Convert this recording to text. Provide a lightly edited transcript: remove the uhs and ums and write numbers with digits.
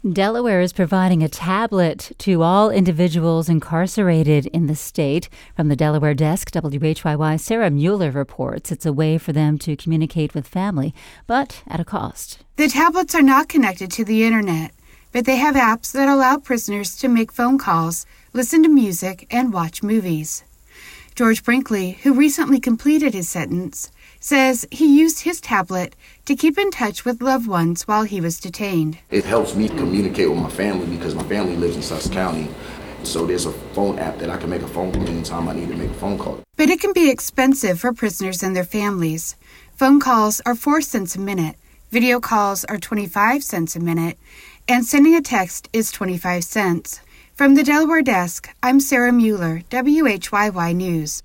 Delaware is providing a tablet to all individuals incarcerated in the state. From the Delaware desk, WHYY Sarah Mueller reports it's a way for them to communicate with family, but at a cost. The tablets are not connected to the internet, but they have apps that allow prisoners to make phone calls, listen to music, and watch movies. George Brinkley, who recently completed his sentence, says he used his tablet to keep in touch with loved ones while he was detained. It helps me communicate with my family because my family lives in Sussex County. So there's a phone app that I can make a phone call anytime I need to make a phone call. But it can be expensive for prisoners and their families. Phone calls are 4 cents a minute, video calls are 25 cents a minute, and sending a text is 25 cents. From the Delaware desk, I'm Sarah Mueller, WHYY News.